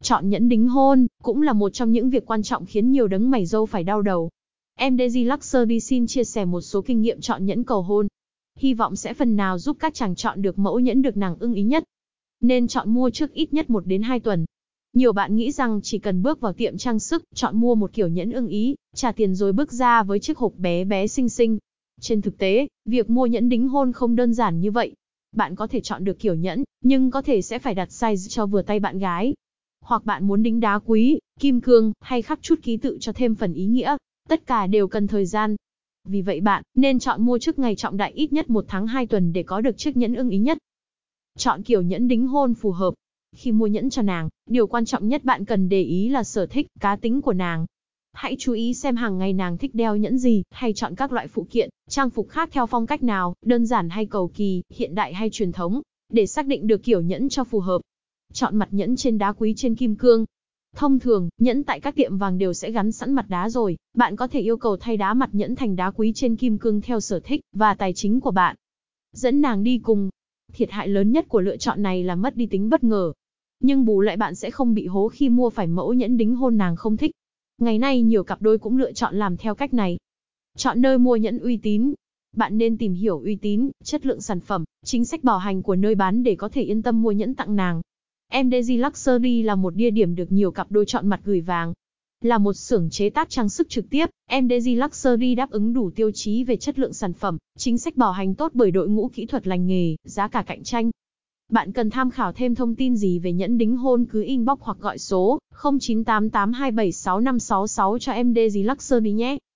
Chọn nhẫn đính hôn, cũng là một trong những việc quan trọng khiến nhiều đấng mày râu phải đau đầu. Em Daisy Luxury xin chia sẻ một số kinh nghiệm chọn nhẫn cầu hôn. Hy vọng sẽ phần nào giúp các chàng chọn được mẫu nhẫn được nàng ưng ý nhất. Nên chọn mua trước ít nhất 1 đến 2 tuần. Nhiều bạn nghĩ rằng chỉ cần bước vào tiệm trang sức, chọn mua một kiểu nhẫn ưng ý, trả tiền rồi bước ra với chiếc hộp bé bé xinh xinh. Trên thực tế, việc mua nhẫn đính hôn không đơn giản như vậy. Bạn có thể chọn được kiểu nhẫn, nhưng có thể sẽ phải đặt size cho vừa tay bạn gái. Hoặc bạn muốn đính đá quý, kim cương, hay khắc chút ký tự cho thêm phần ý nghĩa. Tất cả đều cần thời gian. Vì vậy bạn nên chọn mua trước ngày trọng đại ít nhất 1 tháng 2 tuần để có được chiếc nhẫn ưng ý nhất. Chọn kiểu nhẫn đính hôn phù hợp. Khi mua nhẫn cho nàng, điều quan trọng nhất bạn cần để ý là sở thích, cá tính của nàng. Hãy chú ý xem hàng ngày nàng thích đeo nhẫn gì, hay chọn các loại phụ kiện, trang phục khác theo phong cách nào, đơn giản hay cầu kỳ, hiện đại hay truyền thống, để xác định được kiểu nhẫn cho phù hợp. Chọn mặt nhẫn trên đá quý trên kim cương. Thông thường, nhẫn tại các tiệm vàng đều sẽ gắn sẵn mặt đá rồi, bạn có thể yêu cầu thay đá mặt nhẫn thành đá quý trên kim cương theo sở thích và tài chính của bạn. Dẫn nàng đi cùng. Thiệt hại lớn nhất của lựa chọn này là mất đi tính bất ngờ. Nhưng bù lại bạn sẽ không bị hố khi mua phải mẫu nhẫn đính hôn nàng không thích. Ngày nay nhiều cặp đôi cũng lựa chọn làm theo cách này. Chọn nơi mua nhẫn uy tín. Bạn nên tìm hiểu uy tín, chất lượng sản phẩm, chính sách bảo hành của nơi bán để có thể yên tâm mua nhẫn tặng nàng. Em Daisy Luxury là một địa điểm được nhiều cặp đôi chọn mặt gửi vàng. Là một xưởng chế tác trang sức trực tiếp, em Daisy Luxury đáp ứng đủ tiêu chí về chất lượng sản phẩm, chính sách bảo hành tốt bởi đội ngũ kỹ thuật lành nghề, giá cả cạnh tranh. Bạn cần tham khảo thêm thông tin gì về nhẫn đính hôn cứ inbox hoặc gọi số 0988276566 cho em Daisy Luxury nhé.